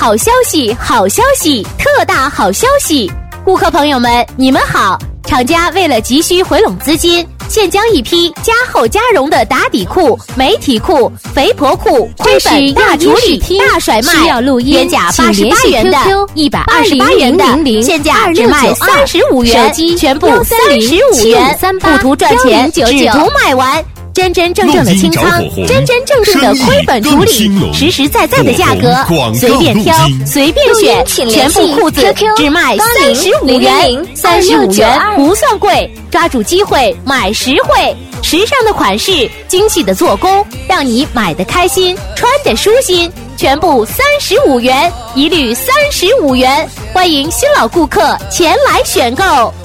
好消息，好消息，特大好消息！顾客朋友们，你们好！厂家为了急需回笼资金，现将一批加厚加绒的打底裤、美体裤、肥婆裤、亏本大处理、大甩卖，原价88元的，128元的，现价只卖35元，全部35元，不图赚钱，只图卖完。真真正正的清仓，真真正正的亏本处理，实实在在的价格，随便挑，随便选，全部裤子只卖35元，35元不算贵，抓住机会买实惠，时尚的款式，精细的做工，让你买得开心，穿得舒心。全部35元，一律35元，欢迎新老顾客前来选购。